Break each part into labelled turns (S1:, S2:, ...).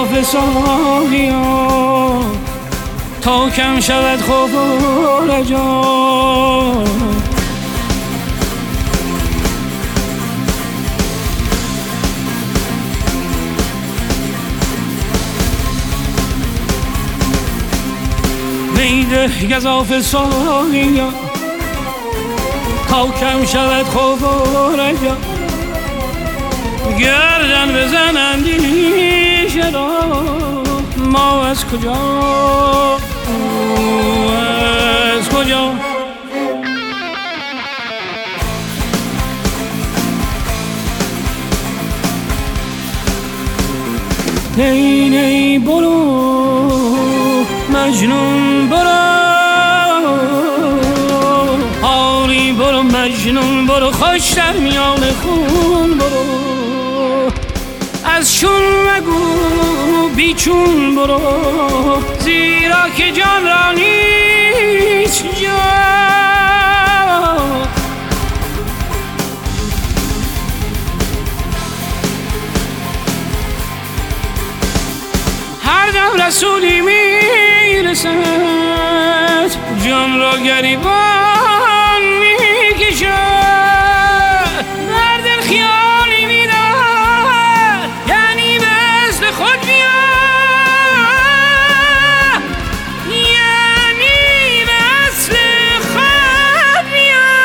S1: گزاف ساقیا تا کم شود خوف و رجا. میده گزاف ساقیا تا کم شود خوف و رجا. گردن بزن اندیشه را ما از کجا از کجا. نی نی برو مجنون برو، آری برو مجنون برو، خوش در میان خون برو. از چون مگو بیچون برو، زیرا که جان را نیست جا. هر دم رسولی میرسد، جان را گریبان میکشد. بر دل خیالی میدهد، یعنی مثل خود بیاد، یعنی مثل خود بیاد.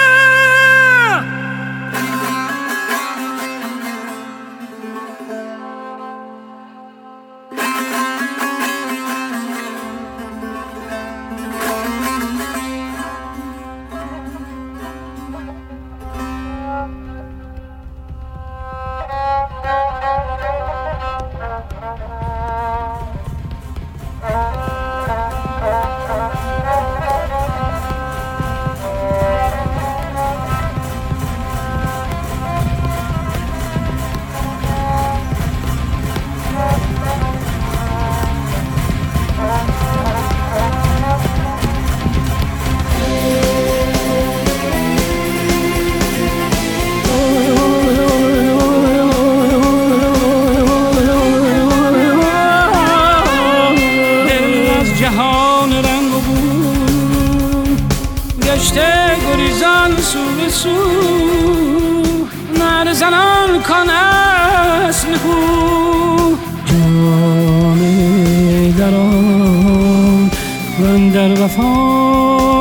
S1: گریزان سو به سو، نر زنان کن است نکو. جان دران و در وفا